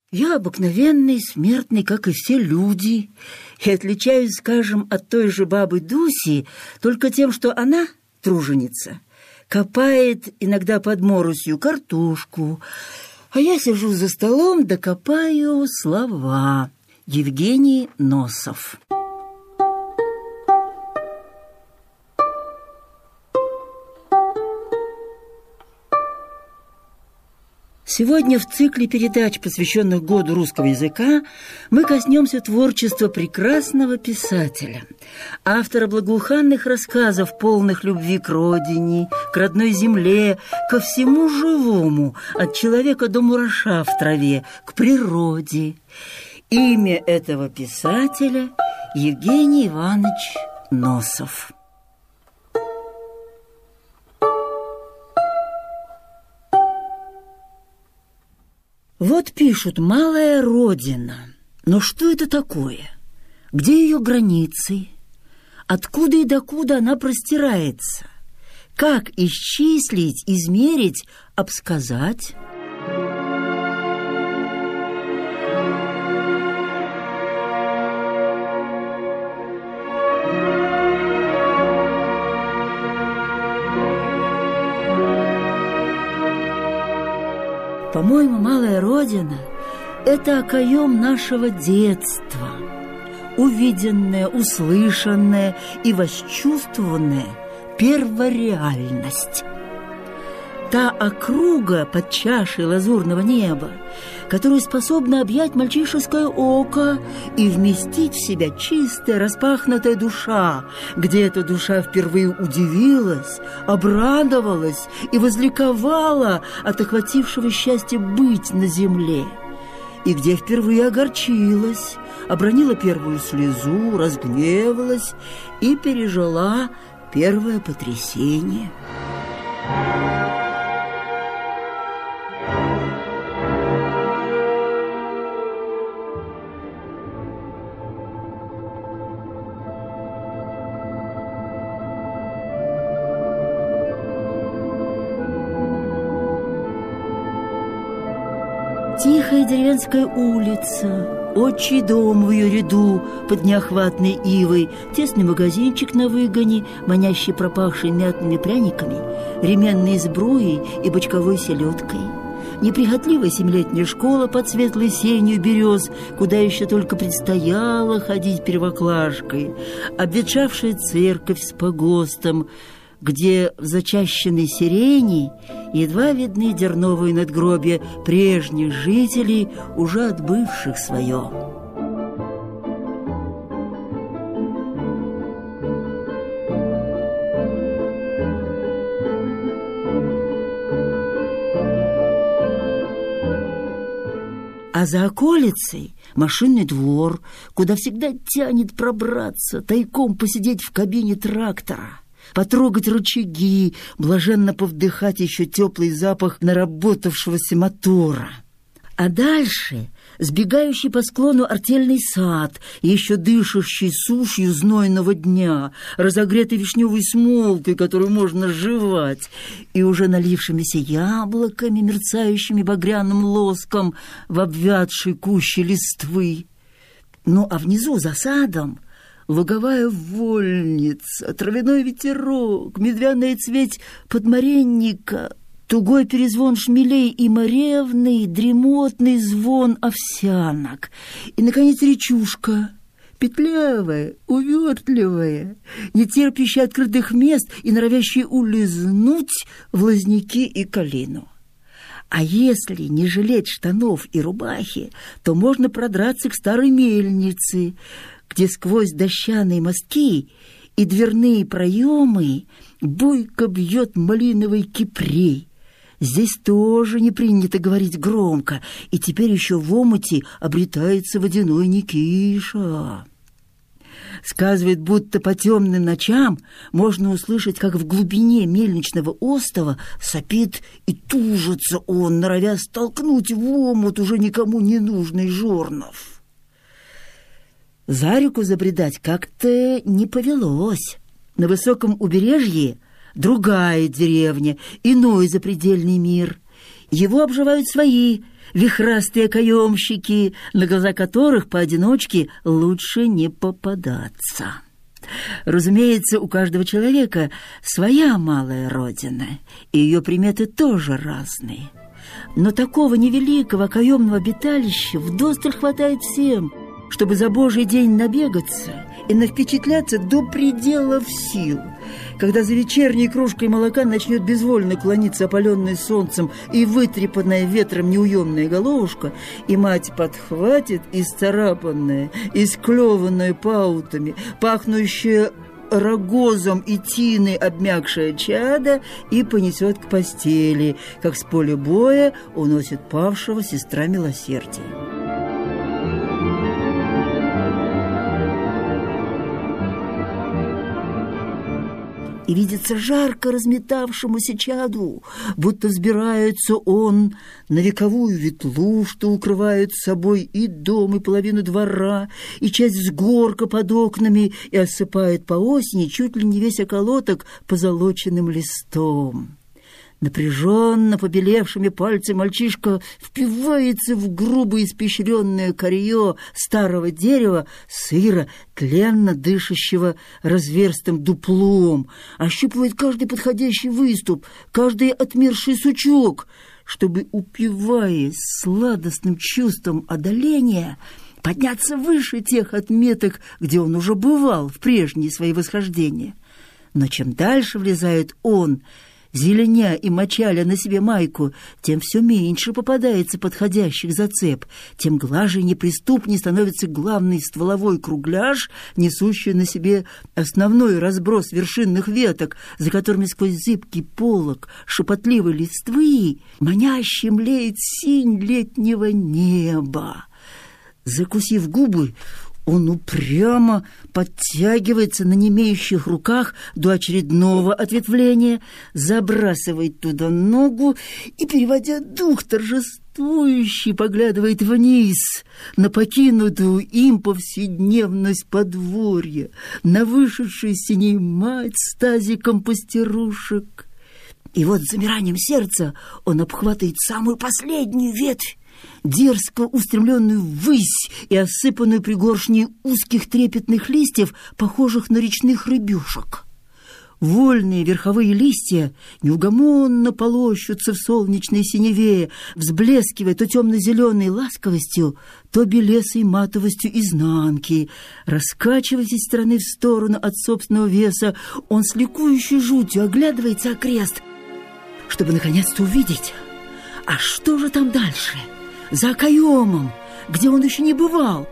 Я обыкновенный, смертный, как и все люди, и отличаюсь, скажем, от той же бабы Дуси только тем, что она, труженица, копает иногда под моросью картошку, а я сижу за столом да копаю слова. Евгений Носов. Сегодня в цикле передач, посвященных году русского языка, мы коснемся творчества прекрасного писателя, автора благоуханных рассказов, полных любви к родине, к родной земле, ко всему живому, от человека до мураша в траве, к природе. Имя этого писателя – Евгений Иванович Носов. Вот пишут «малая родина». Но что это такое? Где ее границы? Откуда и докуда она простирается? Как исчислить, измерить, обсказать? По-моему, малая родина – это окоем нашего детства, увиденная, услышанная и восчувствованная первореальность. Та округа под чашей лазурного неба, которую способна объять мальчишеское око и вместить в себя чистая распахнутая душа, где эта душа впервые удивилась, обрадовалась и возликовала от охватившего счастья быть на земле, и где впервые огорчилась, обронила первую слезу, разгневалась и пережила первое потрясение. Тихая деревенская улица, отчий дом в ее ряду под неохватной ивой, тесный магазинчик на выгоне, манящий пропахший мятными пряниками, ременной сбруей и бочковой селедкой, неприхотливая семилетняя школа под светлой сенью берез, куда еще только предстояло ходить первоклашкой, обветшавшая церковь с погостом, где в зачащенной сирени едва видны дерновые надгробия прежних жителей, уже отбывших свое. А за околицей машинный двор, куда всегда тянет пробраться, тайком посидеть в кабине трактора, потрогать рычаги, блаженно повдыхать еще теплый запах наработавшегося мотора. А дальше сбегающий по склону артельный сад, еще дышащий сушью знойного дня, разогретый вишневой смолкой, которую можно жевать, и уже налившимися яблоками, мерцающими багряным лоском в обвядшей куще листвы. Ну, а внизу, за садом, луговая вольница, травяной ветерок, медвяная цветь подмаренника, тугой перезвон шмелей и моревный, дремотный звон овсянок. И, наконец, речушка, петлявая, увертливая, не терпящая открытых мест и норовящая улизнуть в лозняки и калину. А если не жалеть штанов и рубахи, то можно продраться к старой мельнице, где сквозь дощаные мостки и дверные проемы бойко бьет малиновый кипрей. Здесь тоже не принято говорить громко, и теперь еще в омуте обретается водяной Никиша. Сказывает, будто по темным ночам можно услышать, как в глубине мельничного остова сопит и тужится он, норовя столкнуть в омут уже никому не нужный жорнов. За реку забредать как-то не повелось. На высоком убережье другая деревня, иной запредельный мир. Его обживают свои, вихрастые каемщики, на глаза которых поодиночке лучше не попадаться. Разумеется, у каждого человека своя малая родина, и ее приметы тоже разные. Но такого невеликого каемного обиталища вдосталь хватает всем, чтобы за Божий день набегаться и навпечатляться до пределов сил. Когда за вечерней кружкой молока начнет безвольно клониться опаленная солнцем и вытрепанная ветром неуемная головушка, и мать подхватит исцарапанное, исклеванное паутами, пахнущее рогозом и тиной обмякшее чадо и понесет к постели, как с поля боя уносит павшего сестра милосердия. И видится жарко разметавшемуся чаду, будто взбирается он на вековую ветлу, что укрывает собой и дом, и половину двора, и часть взгорка под окнами, и осыпает по осени чуть ли не весь околоток позолоченным листом. Напряженно побелевшими пальцами мальчишка впивается в грубо испещренное корье старого дерева, сыра, тленно дышащего разверстым дуплом, ощупывает каждый подходящий выступ, каждый отмерший сучок, чтобы, упиваясь сладостным чувством одоления, подняться выше тех отметок, где он уже бывал в прежние свои восхождения. Но чем дальше влезает он, зеленя и мочаля на себе майку, тем все меньше попадается подходящих зацеп, тем глаже и неприступней становится главный стволовой кругляш, несущий на себе основной разброс вершинных веток, за которыми сквозь зыбкий полог шепотливой листвы маняще млеет синь летнего неба. Закусив губы, он упрямо подтягивается на немеющих руках до очередного ответвления, забрасывает туда ногу и, переводя дух, торжествующий поглядывает вниз на покинутую им повседневность подворья, на вышедшую синей мать с тазиком пастерушек. И вот с замиранием сердца он обхватывает самую последнюю ветвь, дерзко устремленную ввысь и осыпанную пригоршней узких трепетных листьев, похожих на речных рыбешек. Вольные верховые листья неугомонно полощутся в солнечной синеве, взблескивая то темно-зеленой ласковостью, то белесой матовостью изнанки. Раскачиваясь из стороны в сторону от собственного веса, он с ликующей жутью оглядывается окрест, чтобы наконец-то увидеть, а что же там дальше, за окоемом, где он еще не бывал.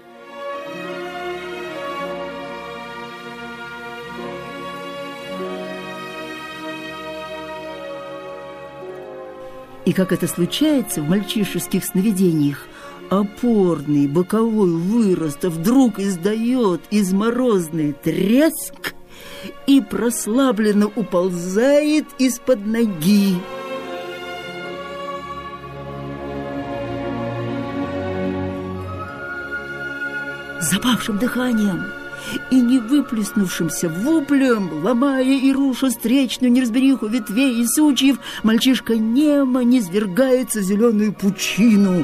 И как это случается в мальчишеских сновидениях, опорный боковой вырост вдруг издает изморозный треск и прославленно уползает из-под ноги. Запавшим дыханием и не выплеснувшимся воплем, ломая и руша встречную неразбериху ветвей и сучьев, мальчишка немо низвергается в зеленую пучину.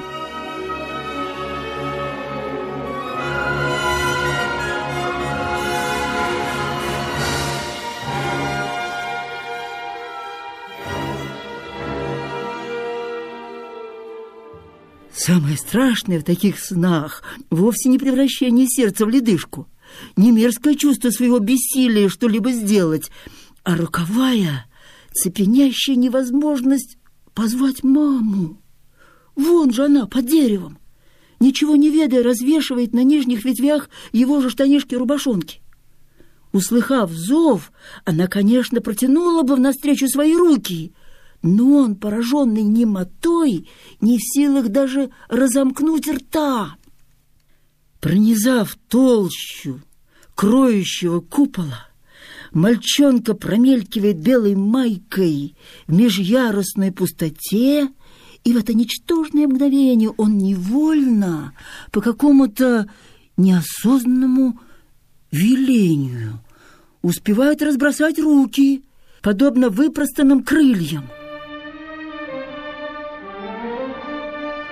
Самое страшное в таких снах вовсе не превращение сердца в ледышку, не мерзкое чувство своего бессилия что-либо сделать, а роковая, цепенящая невозможность позвать маму. Вон же она, под деревом, ничего не ведая, развешивает на нижних ветвях его же штанишки-рубашонки. Услыхав зов, она, конечно, протянула бы навстречу свои руки, но он, пораженный немотой, не в силах даже разомкнуть рта. Пронизав толщу кроющего купола, мальчонка промелькивает белой майкой в межярусной пустоте, и в это ничтожное мгновение он невольно, по какому-то неосознанному велению, успевает разбросать руки, подобно выпростанным крыльям.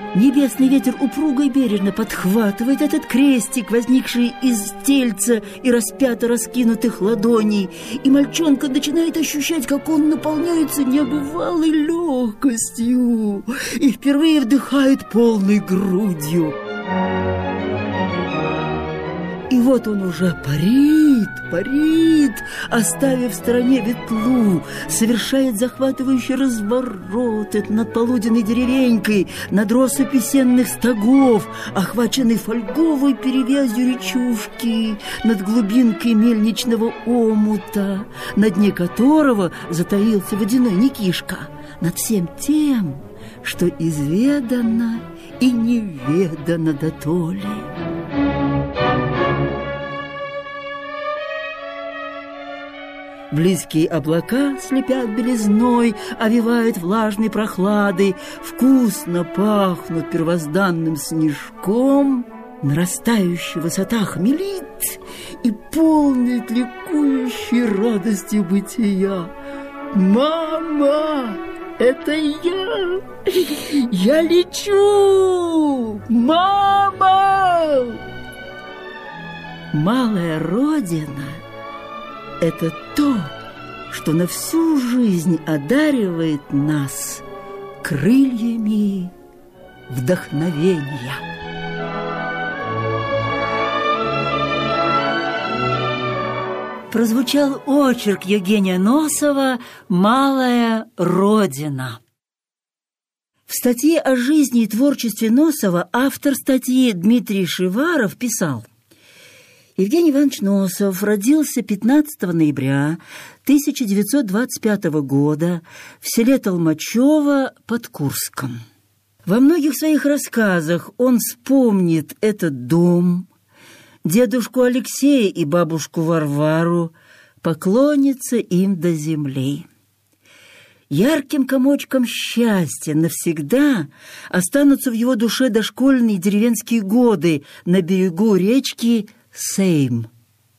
Небесный ветер упруго и бережно подхватывает этот крестик, возникший из тельца и распято раскинутых ладоней, и мальчонка начинает ощущать, как он наполняется небывалой легкостью и впервые вдыхает полной грудью. И вот он уже парит, оставив в стороне ветлу, совершает захватывающий разворот над полуденной деревенькой, над россыпью сенных стогов, охваченный фольговой перевязью речушки, над глубинкой мельничного омута, на дне которого затаился водяной Никишка, над всем тем, что изведано и неведано дотоле. Близкие облака слепят белизной, овевают влажной прохладой, вкусно пахнут первозданным снежком, нарастающая высота хмелит и полнит ликующей радостью бытия. «Мама, это я! Я лечу! Мама!» Малая родина — это то, что на всю жизнь одаривает нас крыльями вдохновения. Прозвучал очерк Евгения Носова «Малая родина». В статье о жизни и творчестве Носова автор статьи Дмитрий Шиваров писал: Евгений Иванович Носов родился 15 ноября 1925 года в селе Толмачево под Курском. Во многих своих рассказах он вспомнит этот дом, дедушку Алексея и бабушку Варвару, поклонится им до земли. Ярким комочком счастья навсегда останутся в его душе дошкольные деревенские годы на берегу речки Сейм.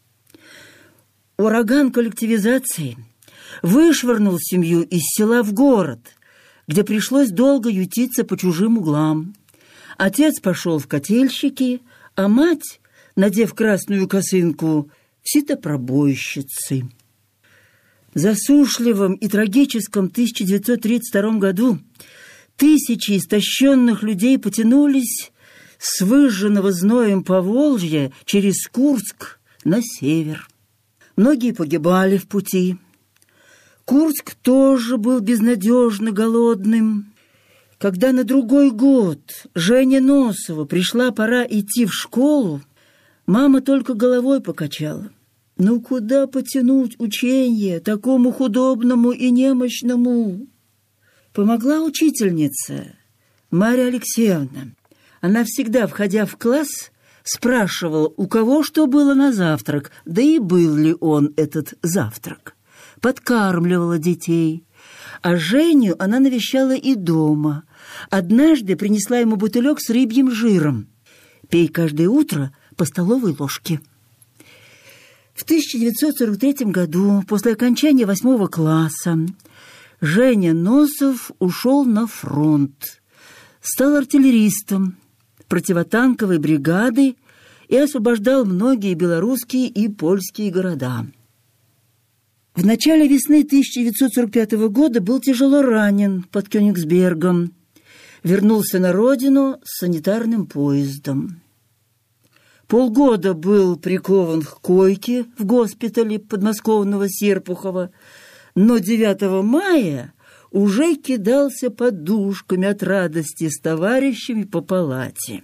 Ураган коллективизации вышвырнул семью из села в город, где пришлось долго ютиться по чужим углам. Отец пошел в котельщики, а мать, надев красную косынку, в ситопробойщицы. В засушливом и трагическом 1932 году тысячи истощенных людей потянулись с выжженного зноем Поволжья через Курск на север. Многие погибали в пути. Курск тоже был безнадежно голодным. Когда на другой год Жене Носову пришла пора идти в школу, мама только головой покачала. Ну куда потянуть учение такому худобному и немощному? Помогла учительница Марья Алексеевна. Она всегда, входя в класс, спрашивала, у кого что было на завтрак, да и был ли он этот завтрак. Подкармливала детей. А Женю она навещала и дома. Однажды принесла ему бутылек с рыбьим жиром. Пей каждое утро по столовой ложке. В 1943 году, после окончания 8 класса, Женя Носов ушел на фронт. Стал артиллеристом противотанковой бригады и освобождал многие белорусские и польские города. В начале весны 1945 года был тяжело ранен под Кёнигсбергом. Вернулся на родину с санитарным поездом. Полгода был прикован к койке в госпитале подмосковного Серпухова, но 9 мая уже кидался подушками от радости с товарищами по палате.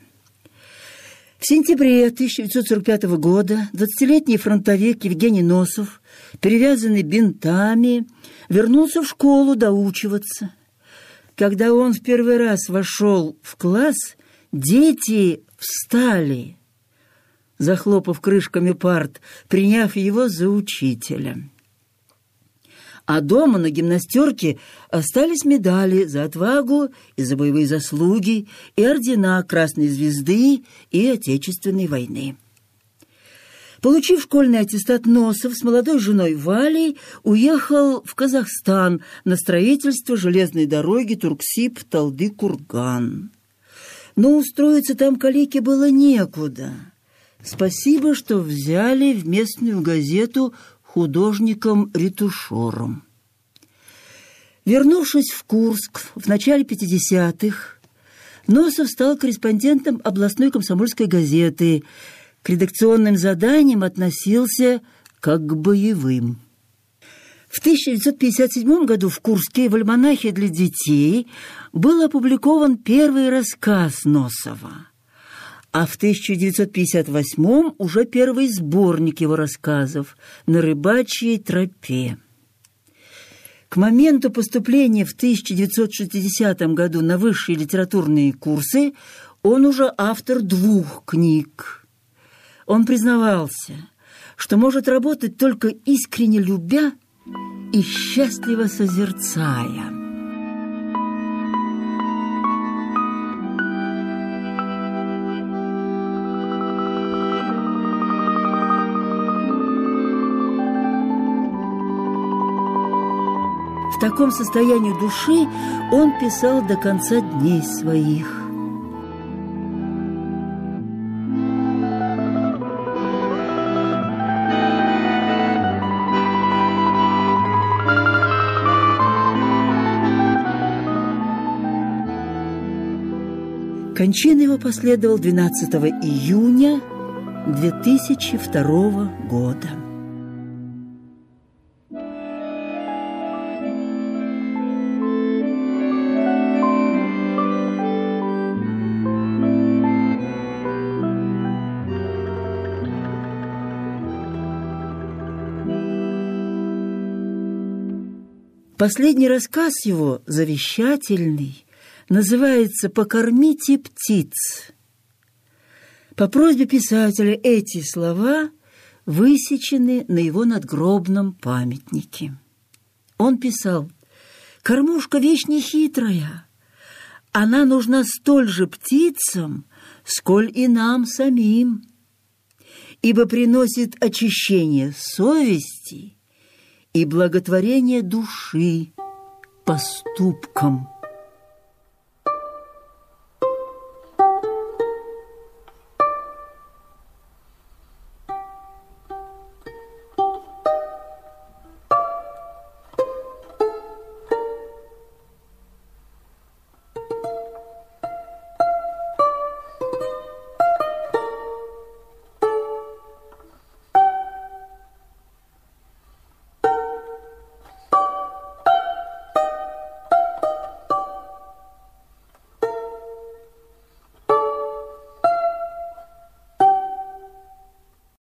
В сентябре 1945 года 20-летний фронтовик Евгений Носов, перевязанный бинтами, вернулся в школу доучиваться. Когда он в первый раз вошел в класс, дети встали, захлопав крышками парт, приняв его за учителя. А дома на гимнастерке остались медали за отвагу и за боевые заслуги и ордена Красной Звезды и Отечественной войны. Получив школьный аттестат, Носов с молодой женой Валей уехал в Казахстан на строительство железной дороги Турксиб-Талды-Курган. Но устроиться там калеке было некуда. Спасибо, что взяли в местную газету художником-ретушером. Вернувшись в Курск в начале 50-х, Носов стал корреспондентом областной комсомольской газеты. К редакционным заданиям относился как к боевым. В 1957 году в Курске в альманахе для детей был опубликован первый рассказ Носова, а в 1958 уже первый сборник его рассказов «На рыбачьей тропе». К моменту поступления в 1960 году на высшие литературные курсы он уже автор 2 книг. Он признавался, что может работать только искренне любя и счастливо созерцая. В таком состоянии души он писал до конца дней своих. Кончина его последовала 12 июня 2002 года. Последний рассказ его, завещательный, называется «Покормите птиц». По просьбе писателя эти слова высечены на его надгробном памятнике. Он писал: «Кормушка вещь нехитрая, она нужна столь же птицам, сколь и нам самим, ибо приносит очищение совести и благотворение души поступкам».